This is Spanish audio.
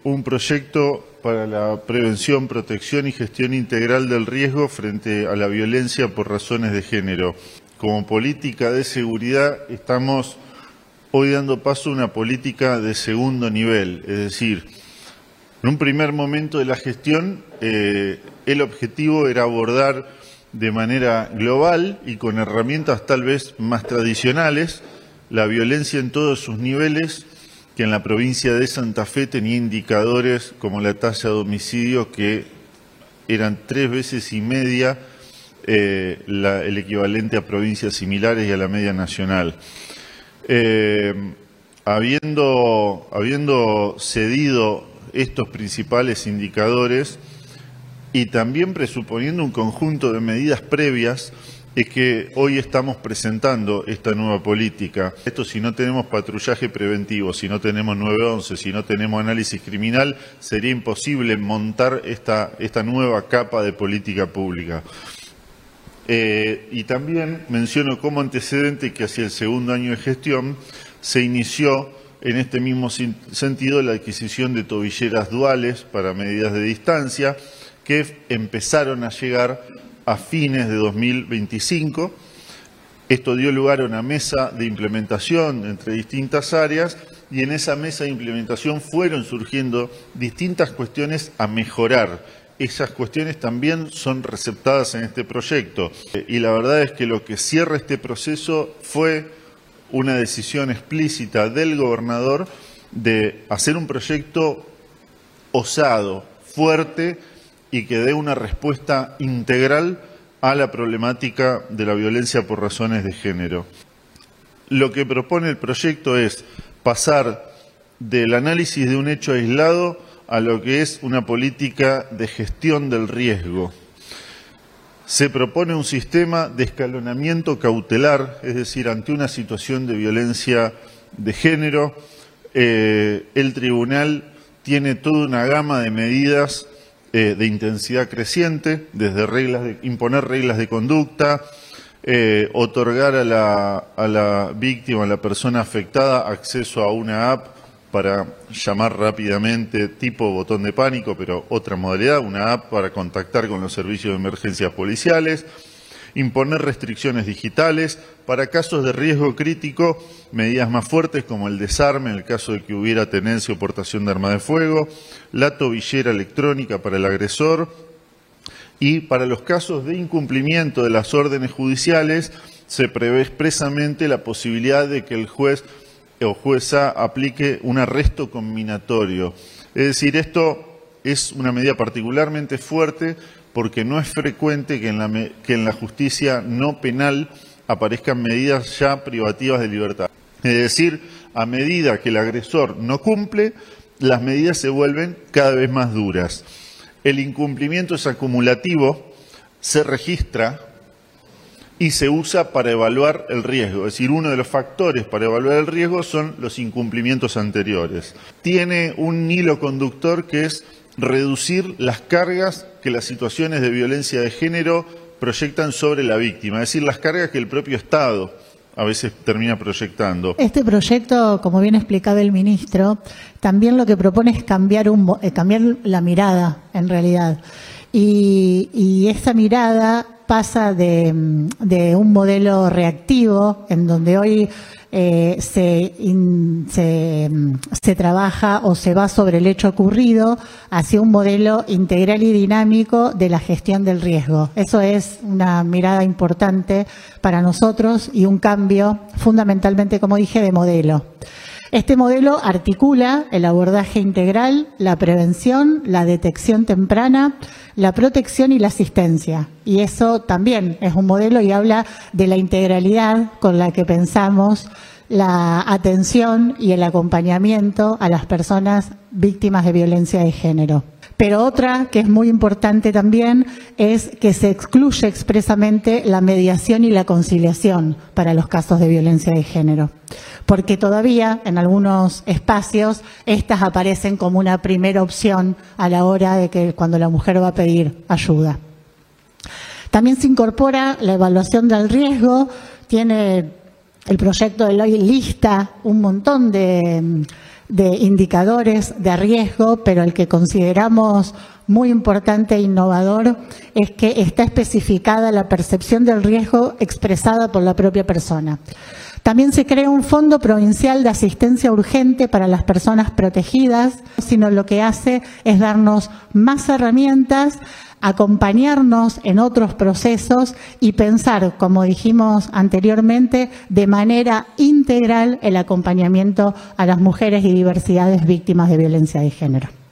un proyecto para la prevención, protección y gestión integral del riesgo frente a la violencia por razones de género. Como política de seguridad estamos hoy dando paso a una política de segundo nivel, es decir, en un primer momento de la gestión el objetivo era abordar de manera global y con herramientas tal vez más tradicionales la violencia en todos sus niveles, que en la provincia de Santa Fe tenía indicadores como la tasa de homicidio que eran 3,5 veces el equivalente a provincias similares y a la media nacional. Habiendo cedido estos principales indicadores y también presuponiendo un conjunto de medidas previas, es que hoy estamos presentando esta nueva política. Esto, si no tenemos patrullaje preventivo, si no tenemos 911, si no tenemos análisis criminal, sería imposible montar esta nueva capa de política pública. Y también menciono como antecedente que hacia el segundo año de gestión se inició en este mismo sentido la adquisición de tobilleras duales para medidas de distancia que empezaron a llegar a fines de 2025. Esto dio lugar a una mesa de implementación entre distintas áreas y en esa mesa de implementación fueron surgiendo distintas cuestiones a mejorar. Esas cuestiones también son receptadas en este proyecto y la verdad es que lo que cierra este proceso fue una decisión explícita del gobernador de hacer un proyecto osado, fuerte y que dé una respuesta integral a la problemática de la violencia por razones de género. Lo que propone el proyecto es pasar del análisis de un hecho aislado a lo que es una política de gestión del riesgo. Se propone un sistema de escalonamiento cautelar, es decir, ante una situación de violencia de género, el tribunal tiene toda una gama de medidas de intensidad creciente, desde imponer reglas de conducta, otorgar a la víctima, a la persona afectada, acceso a una app para llamar rápidamente, tipo botón de pánico, pero otra modalidad, una app para contactar con los servicios de emergencias policiales, imponer restricciones digitales, para casos de riesgo crítico, medidas más fuertes como el desarme en el caso de que hubiera tenencia o portación de arma de fuego, la tobillera electrónica para el agresor y para los casos de incumplimiento de las órdenes judiciales se prevé expresamente la posibilidad de que el juez o jueza aplique un arresto combinatorio. Es decir, esto es una medida particularmente fuerte porque no es frecuente que en la justicia no penal aparezcan medidas ya privativas de libertad. Es decir, a medida que el agresor no cumple, las medidas se vuelven cada vez más duras. El incumplimiento es acumulativo, se registra y se usa para evaluar el riesgo. Es decir, uno de los factores para evaluar el riesgo son los incumplimientos anteriores. Tiene un hilo conductor que es reducir las cargas que las situaciones de violencia de género proyectan sobre la víctima, es decir, las cargas que el propio Estado a veces termina proyectando. Este proyecto, como bien explicaba el ministro, también lo que propone es cambiar la mirada, en realidad. Y esa mirada pasa de un modelo reactivo, en donde hoy se trabaja o se va sobre el hecho ocurrido, hacia un modelo integral y dinámico de la gestión del riesgo. Eso es una mirada importante para nosotros y un cambio fundamentalmente, como dije, de modelo. Este modelo articula el abordaje integral, la prevención, la detección temprana, la protección y la asistencia. Y eso también es un modelo y habla de la integralidad con la que pensamos la atención y el acompañamiento a las personas víctimas de violencia de género. Pero otra que es muy importante también es que se excluye expresamente la mediación y la conciliación para los casos de violencia de género, porque todavía en algunos espacios estas aparecen como una primera opción a la hora de que cuando la mujer va a pedir ayuda. También se incorpora la evaluación del riesgo, tiene el proyecto de ley lista un montón de de indicadores de riesgo, pero el que consideramos muy importante e innovador es que está especificada la percepción del riesgo expresada por la propia persona. También se crea un fondo provincial de asistencia urgente para las personas protegidas, sino lo que hace es darnos más herramientas, acompañarnos en otros procesos y pensar, como dijimos anteriormente, de manera integral el acompañamiento a las mujeres y diversidades víctimas de violencia de género.